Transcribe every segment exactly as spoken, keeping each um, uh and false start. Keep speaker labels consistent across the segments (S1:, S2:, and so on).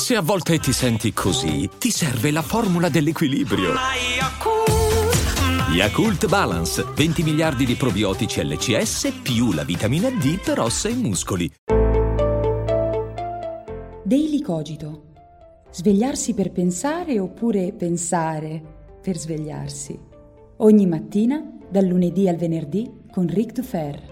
S1: Se a volte ti senti così, ti serve la formula dell'equilibrio. Yakult Balance, venti miliardi di probiotici L C S più la vitamina D per ossa e muscoli.
S2: Daily Cogito. Svegliarsi per pensare oppure pensare per svegliarsi. Ogni mattina, dal lunedì al venerdì, con Ric Dufer.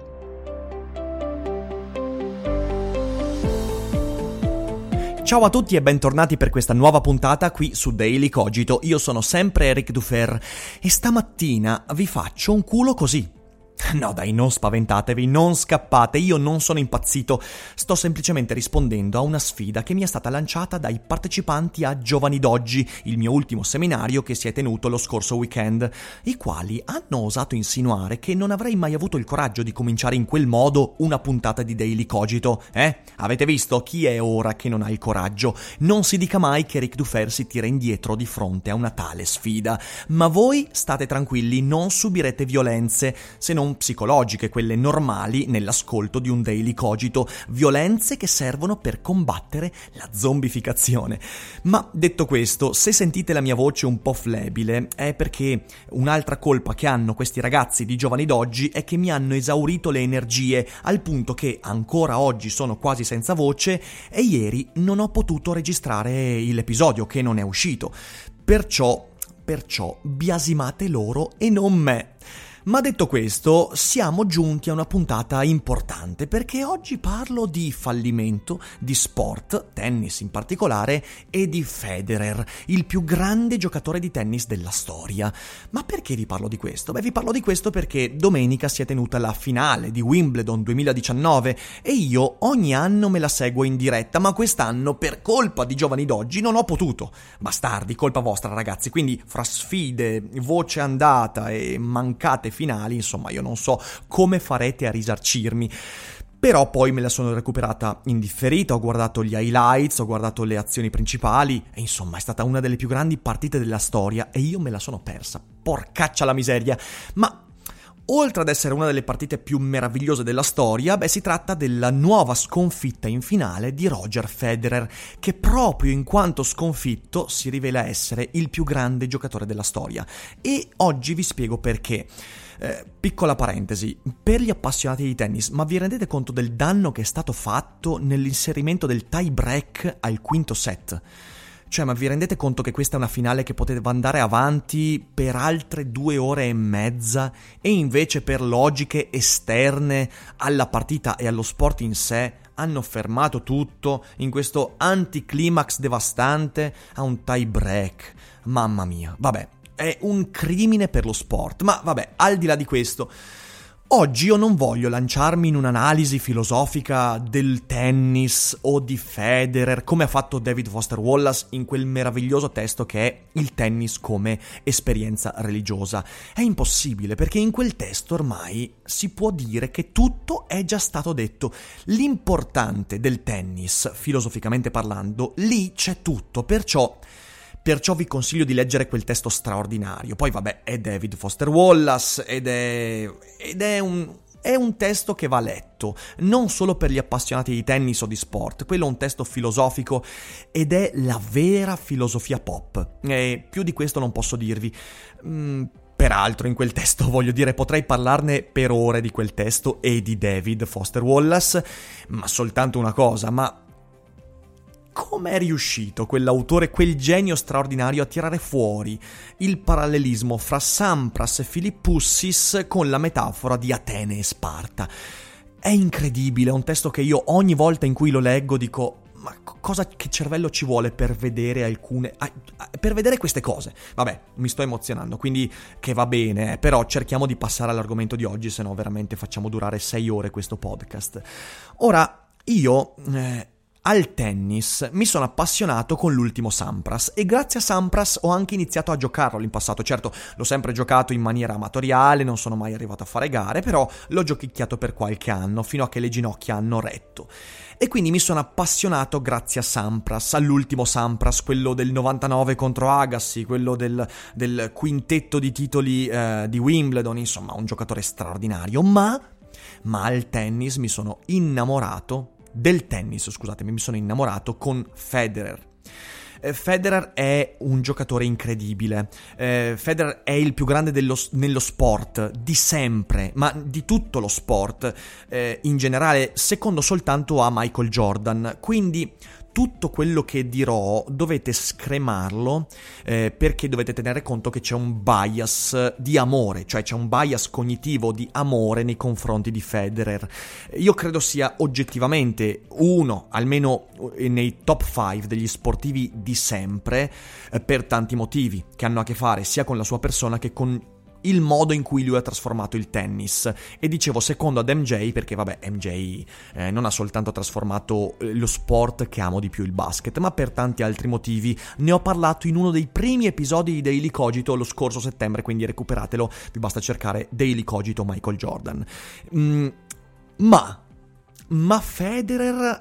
S3: Ciao a tutti e bentornati per questa nuova puntata qui su Daily Cogito. Io sono sempre Ric Dufer e stamattina vi faccio un culo così. No dai, non spaventatevi, non scappate, io non sono impazzito, sto semplicemente rispondendo a una sfida che mi è stata lanciata dai partecipanti a Giovani d'Oggi, il mio ultimo seminario che si è tenuto lo scorso weekend, i quali hanno osato insinuare che non avrei mai avuto il coraggio di cominciare in quel modo una puntata di Daily Cogito. Eh? Avete visto? Chi è ora che non ha il coraggio? Non si dica mai che Ric Dufer si tira indietro di fronte a una tale sfida, ma voi state tranquilli, non subirete violenze, se non psicologiche, quelle normali nell'ascolto di un Daily Cogito, violenze che servono per combattere la zombificazione. Ma detto questo, se sentite la mia voce un po' flebile, è perché un'altra colpa che hanno questi ragazzi di Giovani d'Oggi è che mi hanno esaurito le energie, al punto che ancora oggi sono quasi senza voce e ieri non ho potuto registrare l'episodio che non è uscito. Perciò, perciò biasimate loro e non me. Ma detto questo, siamo giunti a una puntata importante perché oggi parlo di fallimento, di sport, tennis in particolare, e di Federer, il più grande giocatore di tennis della storia. Ma perché vi parlo di questo? Beh, vi parlo di questo perché domenica si è tenuta la finale di Wimbledon duemiladiciannove e io ogni anno me la seguo in diretta, ma quest'anno per colpa di Giovani d'Oggi non ho potuto. Bastardi, colpa vostra ragazzi, quindi fra sfide, voce andata e mancate finali, insomma io non so come farete a risarcirmi. Però poi me la sono recuperata in differita, ho guardato gli highlights, ho guardato le azioni principali e insomma è stata una delle più grandi partite della storia e io me la sono persa, porcaccia la miseria. Ma oltre ad essere una delle partite più meravigliose della storia, beh, si tratta della nuova sconfitta in finale di Roger Federer, che proprio in quanto sconfitto si rivela essere il più grande giocatore della storia. E oggi vi spiego perché. Eh, piccola parentesi, per gli appassionati di tennis, ma vi rendete conto del danno che è stato fatto nell'inserimento del tie break al quinto set? Cioè, ma vi rendete conto che questa è una finale che poteva andare avanti per altre due ore e mezza e invece per logiche esterne alla partita e allo sport in sé hanno fermato tutto in questo anticlimax devastante a un tie break? Mamma mia, vabbè, è un crimine per lo sport, ma vabbè, al di là di questo, oggi io non voglio lanciarmi in un'analisi filosofica del tennis o di Federer, come ha fatto David Foster Wallace in quel meraviglioso testo che è Il tennis come esperienza religiosa. È impossibile, perché in quel testo ormai si può dire che tutto è già stato detto. L'importante del tennis, filosoficamente parlando, lì c'è tutto, perciò... Perciò vi consiglio di leggere quel testo straordinario. Poi vabbè, è David Foster Wallace ed è, ed è un... È un testo che va letto, non solo per gli appassionati di tennis o di sport, quello è un testo filosofico ed è la vera filosofia pop. E più di questo non posso dirvi. Mm, peraltro in quel testo, voglio dire, potrei parlarne per ore di quel testo e di David Foster Wallace, ma soltanto una cosa, ma... Com'è riuscito quell'autore, quel genio straordinario a tirare fuori il parallelismo fra Sampras e Philippussis con la metafora di Atene e Sparta? È incredibile, è un testo che io ogni volta in cui lo leggo dico... Ma cosa, che cervello ci vuole per vedere alcune... per vedere queste cose? Vabbè, mi sto emozionando, quindi che va bene, eh, però cerchiamo di passare all'argomento di oggi, se no veramente facciamo durare sei ore questo podcast. Ora, io... Eh, Al tennis mi sono appassionato con l'ultimo Sampras e grazie a Sampras ho anche iniziato a giocarlo in passato. Certo, l'ho sempre giocato in maniera amatoriale, non sono mai arrivato a fare gare, però l'ho giochicchiato per qualche anno, fino a che le ginocchia hanno retto. E quindi mi sono appassionato grazie a Sampras, all'ultimo Sampras, quello del novantanove contro Agassi, quello del, del quintetto di titoli eh, di Wimbledon, insomma un giocatore straordinario, ma, ma al tennis mi sono innamorato, del tennis scusatemi, mi sono innamorato con Federer. Eh, Federer è un giocatore incredibile, eh, Federer è il più grande dello, nello sport, di sempre, ma di tutto lo sport, eh, in generale, secondo soltanto a Michael Jordan, quindi tutto quello che dirò dovete scremarlo eh, perché dovete tenere conto che c'è un bias di amore, cioè c'è un bias cognitivo di amore nei confronti di Federer. Io credo sia oggettivamente uno, almeno nei top cinque degli sportivi di sempre, eh, per tanti motivi che hanno a che fare sia con la sua persona che con il modo in cui lui ha trasformato il tennis. E dicevo secondo ad M J perché vabbè M J eh, non ha soltanto trasformato lo sport che amo di più, il basket, ma per tanti altri motivi. Ne ho parlato in uno dei primi episodi di Daily Cogito lo scorso settembre, quindi recuperatelo, vi basta cercare Daily Cogito Michael Jordan. mm, ma ma Federer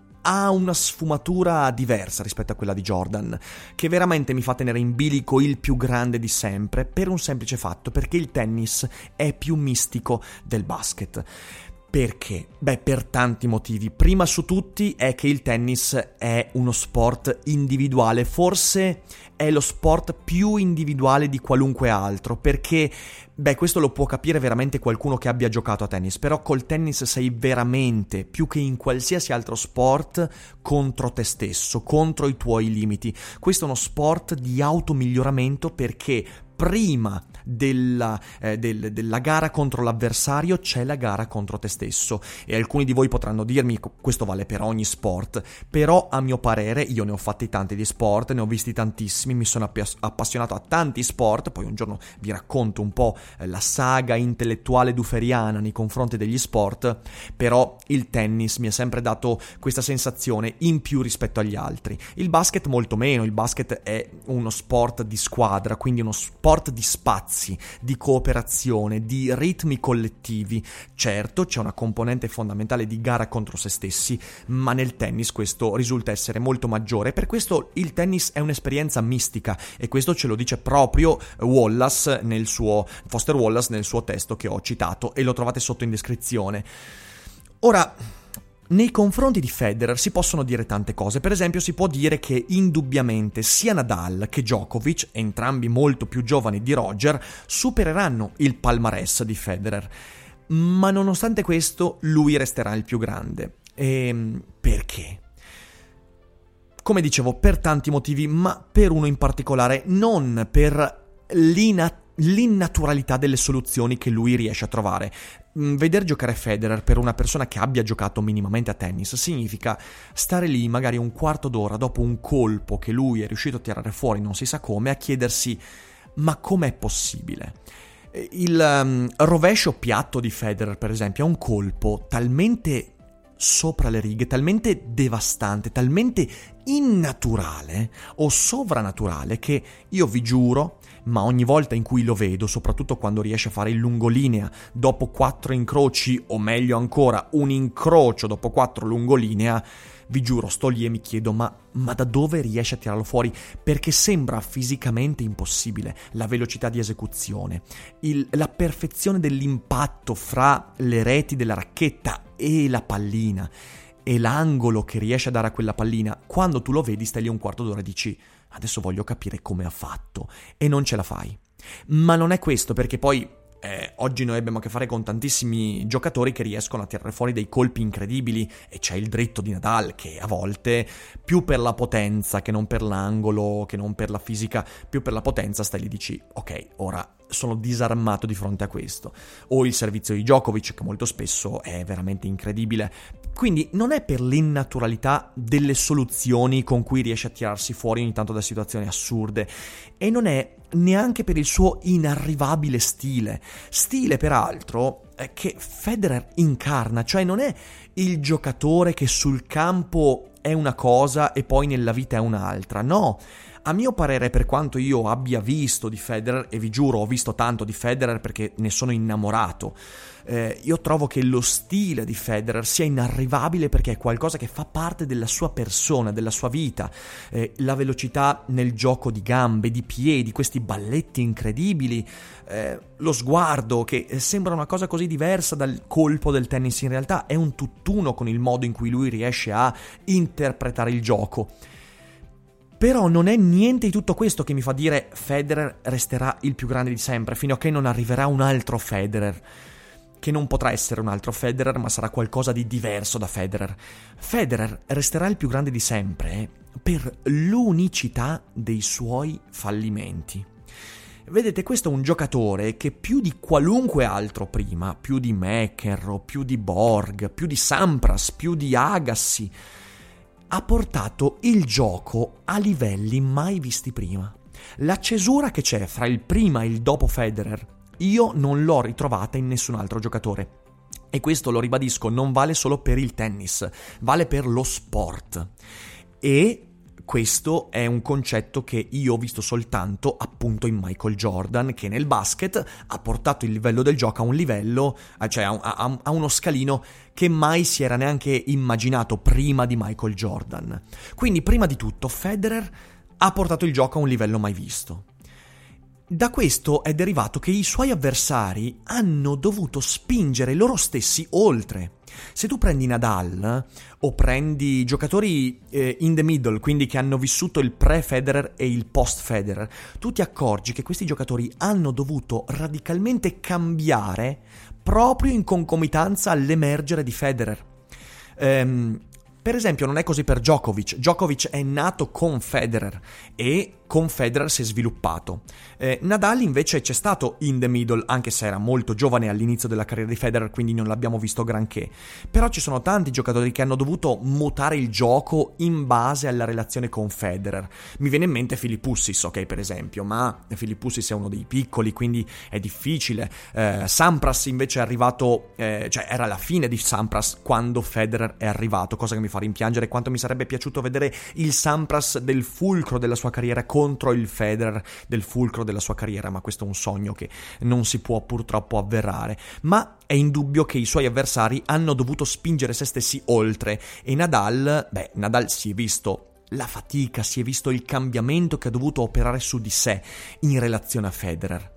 S3: ha una sfumatura diversa rispetto a quella di Jordan, che veramente mi fa tenere in bilico il più grande di sempre, per un semplice fatto, perché il tennis è più mistico del basket. Perché? Beh, per tanti motivi. Prima su tutti è che il tennis è uno sport individuale, forse è lo sport più individuale di qualunque altro, perché, beh, questo lo può capire veramente qualcuno che abbia giocato a tennis, però col tennis sei veramente, più che in qualsiasi altro sport, contro te stesso, contro i tuoi limiti. Questo è uno sport di automiglioramento perché prima della, eh, del, della gara contro l'avversario c'è la gara contro te stesso, e alcuni di voi potranno dirmi questo vale per ogni sport, però a mio parere, io ne ho fatti tanti di sport, ne ho visti tantissimi, mi sono appi- appassionato a tanti sport, poi un giorno vi racconto un po' la saga intellettuale duferiana nei confronti degli sport, però il tennis mi ha sempre dato questa sensazione in più rispetto agli altri. Il basket molto meno, il basket è uno sport di squadra, quindi uno sport di spazi, di cooperazione, di ritmi collettivi. Certo, c'è una componente fondamentale di gara contro se stessi, ma nel tennis questo risulta essere molto maggiore. Per questo il tennis è un'esperienza mistica, e questo ce lo dice proprio Wallace nel suo Foster Wallace nel suo testo che ho citato, e lo trovate sotto in descrizione. Ora, nei confronti di Federer si possono dire tante cose. Per esempio si può dire che indubbiamente sia Nadal che Djokovic, entrambi molto più giovani di Roger, supereranno il palmarès di Federer, ma nonostante questo lui resterà il più grande. E perché? Come dicevo, per tanti motivi, ma per uno in particolare, non per l'inattesa l'innaturalità delle soluzioni che lui riesce a trovare. Veder giocare Federer per una persona che abbia giocato minimamente a tennis significa stare lì magari un quarto d'ora dopo un colpo che lui è riuscito a tirare fuori non si sa come, a chiedersi ma com'è possibile? Il um, rovescio piatto di Federer, per esempio, è un colpo talmente sopra le righe, talmente devastante, talmente innaturale o sovrannaturale che io vi giuro, ma ogni volta in cui lo vedo, soprattutto quando riesce a fare il lungolinea dopo quattro incroci, o meglio ancora un incrocio dopo quattro lungolinea, vi giuro, sto lì e mi chiedo ma, ma da dove riesce a tirarlo fuori? Perché sembra fisicamente impossibile. La velocità di esecuzione, il, la perfezione dell'impatto fra le reti della racchetta e la pallina, e l'angolo che riesce a dare a quella pallina. Quando tu lo vedi stai lì un quarto d'ora e dici adesso voglio capire come ha fatto, e non ce la fai. Ma non è questo, perché poi Eh, oggi noi abbiamo a che fare con tantissimi giocatori che riescono a tirare fuori dei colpi incredibili, e c'è il dritto di Nadal che a volte, più per la potenza che non per l'angolo, che non per la fisica, più per la potenza, stai lì e dici ok, ora sono disarmato di fronte a questo. O il servizio di Djokovic, che molto spesso è veramente incredibile. Quindi non è per l'innaturalità delle soluzioni con cui riesce a tirarsi fuori ogni tanto da situazioni assurde, e non è neanche per il suo inarrivabile stile. Stile, peraltro, che Federer incarna, cioè non è il giocatore che sul campo è una cosa e poi nella vita è un'altra, no. A mio parere, per quanto io abbia visto di Federer, e vi giuro ho visto tanto di Federer perché ne sono innamorato, eh, io trovo che lo stile di Federer sia inarrivabile perché è qualcosa che fa parte della sua persona, della sua vita. Eh, la velocità nel gioco di gambe, di piedi, questi balletti incredibili, eh, lo sguardo che sembra una cosa così diversa dal colpo del tennis, in realtà è un tutt'uno con il modo in cui lui riesce a interpretare il gioco. Però non è niente di tutto questo che mi fa dire Federer resterà il più grande di sempre, fino a che non arriverà un altro Federer, che non potrà essere un altro Federer, ma sarà qualcosa di diverso da Federer. Federer resterà il più grande di sempre per l'unicità dei suoi fallimenti. Vedete, questo è un giocatore che più di qualunque altro prima, più di McEnroe, più di Borg, più di Sampras, più di Agassi, ha portato il gioco a livelli mai visti prima. La cesura che c'è fra il prima e il dopo Federer, io non l'ho ritrovata in nessun altro giocatore. E questo, lo ribadisco, non vale solo per il tennis, vale per lo sport. E questo è un concetto che io ho visto soltanto appunto in Michael Jordan, che nel basket ha portato il livello del gioco a un livello, cioè a, a, a uno scalino che mai si era neanche immaginato prima di Michael Jordan. Quindi, prima di tutto, Federer ha portato il gioco a un livello mai visto. Da questo è derivato che i suoi avversari hanno dovuto spingere loro stessi oltre. Se tu prendi Nadal o prendi giocatori eh, in the middle, quindi che hanno vissuto il pre-Federer e il post-Federer, tu ti accorgi che questi giocatori hanno dovuto radicalmente cambiare proprio in concomitanza all'emergere di Federer. Ehm... Per esempio, non è così per Djokovic. Djokovic è nato con Federer e con Federer si è sviluppato. Eh, Nadal invece c'è stato in the middle, anche se era molto giovane all'inizio della carriera di Federer, quindi non l'abbiamo visto granché. Però ci sono tanti giocatori che hanno dovuto mutare il gioco in base alla relazione con Federer. Mi viene in mente Philippussis, ok, per esempio, ma Philippussis è uno dei piccoli, quindi è difficile. Eh, Sampras invece è arrivato, eh, cioè era la fine di Sampras quando Federer è arrivato, cosa che mi fa rimpiangere quanto mi sarebbe piaciuto vedere il Sampras del fulcro della sua carriera contro il Federer del fulcro della sua carriera, ma questo è un sogno che non si può purtroppo avverare. Ma è indubbio che i suoi avversari hanno dovuto spingere se stessi oltre, e Nadal, beh, Nadal si è visto la fatica, si è visto il cambiamento che ha dovuto operare su di sé in relazione a Federer.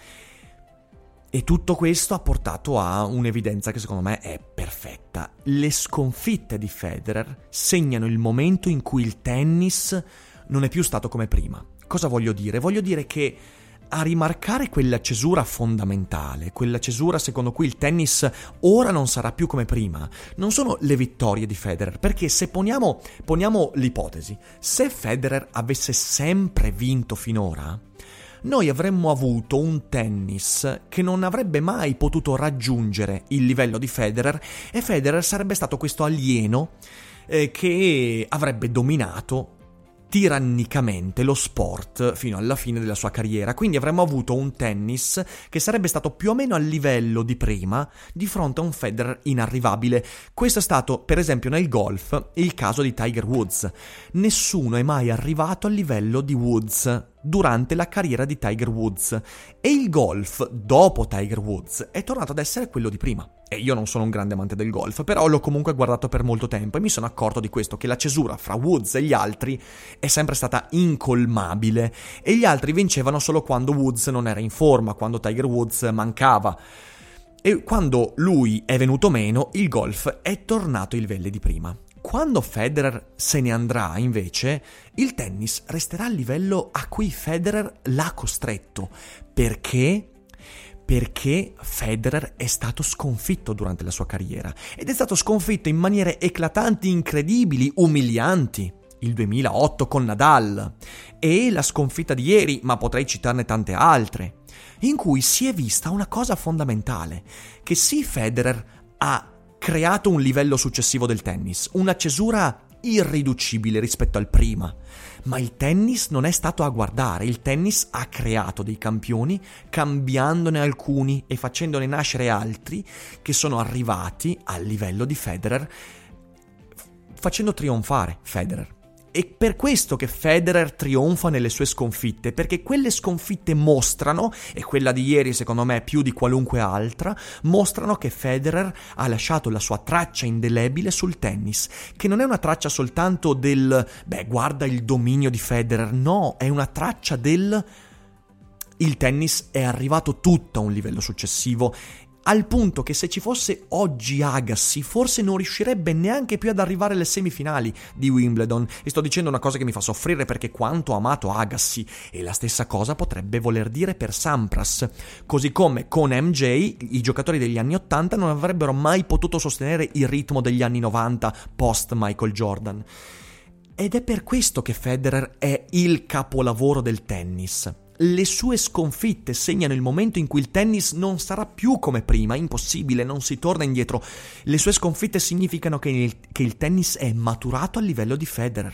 S3: E tutto questo ha portato a un'evidenza che secondo me è perfetta. Le sconfitte di Federer segnano il momento in cui il tennis non è più stato come prima. Cosa voglio dire? Voglio dire che a rimarcare quella cesura fondamentale, quella cesura secondo cui il tennis ora non sarà più come prima, non sono le vittorie di Federer, perché se poniamo, poniamo l'ipotesi, se Federer avesse sempre vinto finora, noi avremmo avuto un tennis che non avrebbe mai potuto raggiungere il livello di Federer, e Federer sarebbe stato questo alieno eh, che avrebbe dominato tirannicamente lo sport fino alla fine della sua carriera. Quindi avremmo avuto un tennis che sarebbe stato più o meno al livello di prima di fronte a un Federer inarrivabile. Questo è stato, per esempio, nel golf il caso di Tiger Woods. Nessuno è mai arrivato al livello di Woods durante la carriera di Tiger Woods, e il golf dopo Tiger Woods è tornato ad essere quello di prima. E io non sono un grande amante del golf, però l'ho comunque guardato per molto tempo e mi sono accorto di questo, che la cesura fra Woods e gli altri è sempre stata incolmabile, e gli altri vincevano solo quando Woods non era in forma, quando Tiger Woods mancava. E quando lui è venuto meno, il golf è tornato ai livelli di prima. Quando Federer se ne andrà, invece, il tennis resterà al livello a cui Federer l'ha costretto. Perché? Perché Federer è stato sconfitto durante la sua carriera, ed è stato sconfitto in maniere eclatanti, incredibili, umilianti. Il duemilaotto con Nadal, e la sconfitta di ieri, ma potrei citarne tante altre, in cui si è vista una cosa fondamentale, che sì, Federer ha creato un livello successivo del tennis, una cesura irriducibile rispetto al prima, ma il tennis non è stato a guardare. Il tennis ha creato dei campioni, cambiandone alcuni e facendone nascere altri che sono arrivati al livello di Federer, facendo trionfare Federer. È per questo che Federer trionfa nelle sue sconfitte, perché quelle sconfitte mostrano, e quella di ieri secondo me più di qualunque altra, mostrano che Federer ha lasciato la sua traccia indelebile sul tennis, che non è una traccia soltanto del beh, guarda il dominio di Federer, no, è una traccia del il tennis è arrivato tutto a un livello successivo, al punto che se ci fosse oggi Agassi forse non riuscirebbe neanche più ad arrivare alle semifinali di Wimbledon. E sto dicendo una cosa che mi fa soffrire perché quanto ho amato Agassi, e la stessa cosa potrebbe voler dire per Sampras, così come con M J i giocatori degli anni ottanta non avrebbero mai potuto sostenere il ritmo degli anni novanta post Michael Jordan. Ed è per questo che Federer è il capolavoro del tennis. Le sue sconfitte segnano il momento in cui il tennis non sarà più come prima, impossibile, non si torna indietro. Le sue sconfitte significano che il, che il tennis è maturato al livello di Federer.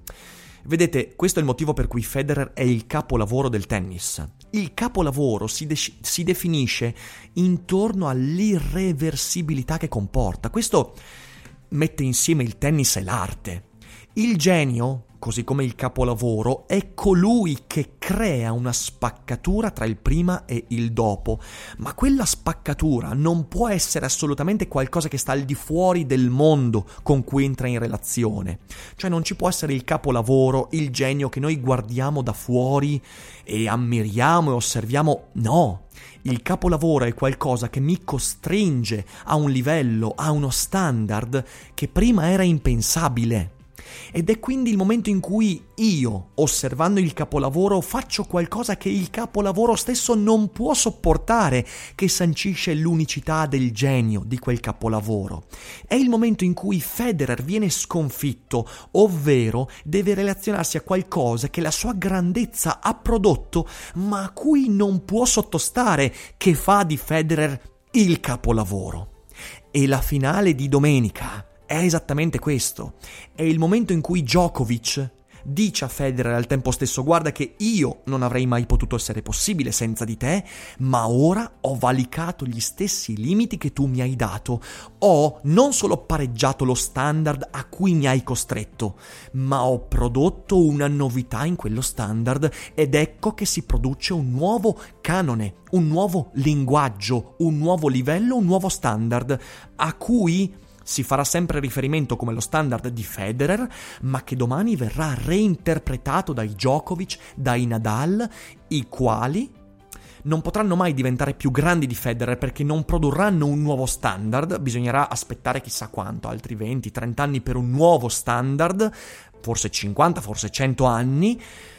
S3: Vedete, questo è il motivo per cui Federer è il capolavoro del tennis. Il capolavoro si, de- si definisce intorno all'irreversibilità che comporta. Questo mette insieme il tennis e l'arte. Il genio, così come il capolavoro, è colui che crea una spaccatura tra il prima e il dopo, ma quella spaccatura non può essere assolutamente qualcosa che sta al di fuori del mondo con cui entra in relazione. Cioè non ci può essere il capolavoro, il genio che noi guardiamo da fuori e ammiriamo e osserviamo. No, il capolavoro è qualcosa che mi costringe a un livello, a uno standard che prima era impensabile. Ed è quindi il momento in cui io, osservando il capolavoro, faccio qualcosa che il capolavoro stesso non può sopportare, che sancisce l'unicità del genio di quel capolavoro. È il momento in cui Federer viene sconfitto, ovvero deve relazionarsi a qualcosa che la sua grandezza ha prodotto, ma a cui non può sottostare, che fa di Federer il capolavoro. E la finale di domenica è esattamente questo. È il momento in cui Djokovic dice a Federer al tempo stesso: guarda che io non avrei mai potuto essere possibile senza di te, ma ora ho valicato gli stessi limiti che tu mi hai dato. Ho non solo pareggiato lo standard a cui mi hai costretto, ma ho prodotto una novità in quello standard, ed ecco che si produce un nuovo canone, un nuovo linguaggio, un nuovo livello, un nuovo standard a cui si farà sempre riferimento come lo standard di Federer, ma che domani verrà reinterpretato dai Djokovic, dai Nadal, i quali non potranno mai diventare più grandi di Federer perché non produrranno un nuovo standard. Bisognerà aspettare chissà quanto, altri venti trenta anni per un nuovo standard, forse cinquanta, forse cento anni,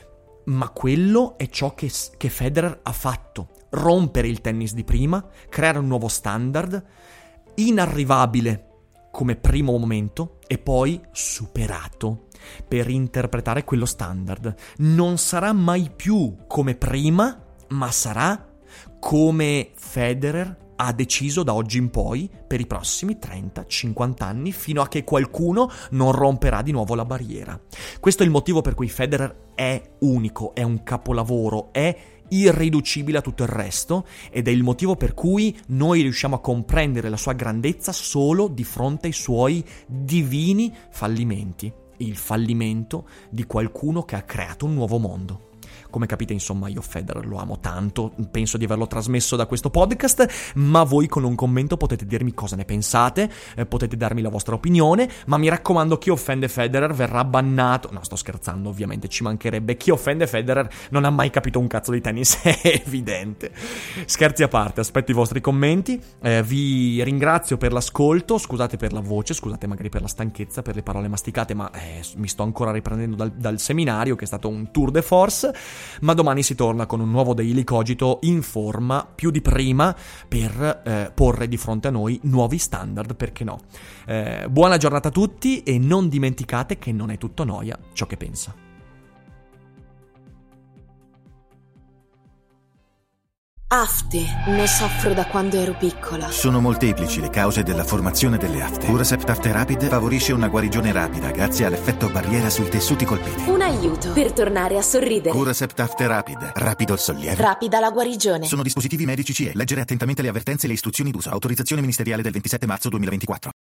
S3: ma quello è ciò che, che Federer ha fatto: rompere il tennis di prima, creare un nuovo standard inarrivabile come primo momento e poi superato per interpretare quello standard. Non sarà mai più come prima, ma sarà come Federer ha deciso da oggi in poi per i prossimi trenta cinquanta anni, fino a che qualcuno non romperà di nuovo la barriera. Questo è il motivo per cui Federer è unico, è un capolavoro, è irriducibile a tutto il resto, ed è il motivo per cui noi riusciamo a comprendere la sua grandezza solo di fronte ai suoi divini fallimenti, il fallimento di qualcuno che ha creato un nuovo mondo. Come capite, insomma, io Federer lo amo tanto, penso di averlo trasmesso da questo podcast, ma voi con un commento potete dirmi cosa ne pensate, eh, potete darmi la vostra opinione, ma mi raccomando, chi offende Federer verrà bannato. No, sto scherzando, ovviamente, ci mancherebbe. Chi offende Federer non ha mai capito un cazzo di tennis, è evidente. Scherzi a parte, aspetto i vostri commenti, eh, vi ringrazio per l'ascolto, scusate per la voce, scusate magari per la stanchezza, per le parole masticate, ma eh, mi sto ancora riprendendo dal, dal seminario, che è stato un tour de force. Ma domani si torna con un nuovo Daily Cogito in forma più di prima per eh, porre di fronte a noi nuovi standard, perché no. Eh, buona giornata a tutti e non dimenticate che non è tutto noia ciò che pensa.
S4: Afte. Ne soffro da quando ero piccola.
S5: Sono molteplici le cause della formazione delle afte. Curacept Afte Rapid favorisce una guarigione rapida grazie all'effetto barriera sui tessuti colpiti.
S4: Un aiuto per tornare a sorridere.
S5: Curacept Afte Rapid. Rapido il sollievo.
S4: Rapida la guarigione.
S5: Sono dispositivi medici C E. Leggere attentamente le avvertenze e le istruzioni d'uso. Autorizzazione ministeriale del ventisette marzo duemilaventiquattro.